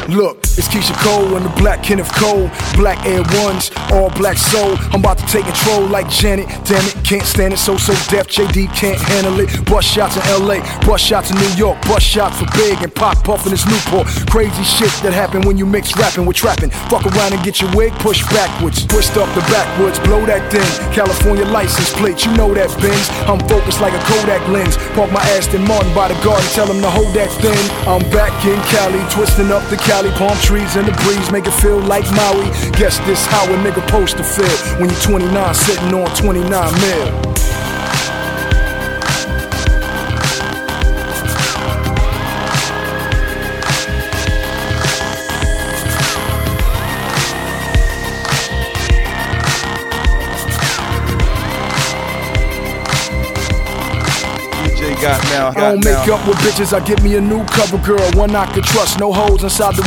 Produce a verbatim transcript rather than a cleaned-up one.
Look, it's Keisha Cole and the Black Kenneth Cole. Black Air Ones, all black soul. I'm about to take control like Janet. Damn it, can't stand it, so so deaf. J D can't handle it. Bust shots in L A, bust shots in New York, bust shots for Big and Pop Puff in this Newport. Crazy shit that happen when you mix rapping with trapping. Fuck around and get your wig pushed backwards. Twist up the backwoods, blow that thing. California license plate, you know that Benz. I'm focused like a Kodak lens. Park my Aston Martin by the garden, tell him to hold that thing. I'm back in Cali, twisting up the Cali. Palm trees in the breeze, make it feel like Maui. Guess this how a nigga supposed to feel when you're twenty-nine sitting on twenty-nine mil. Got now, got I don't make now. up with bitches, I get me a new cover girl. One I can trust, no holes inside the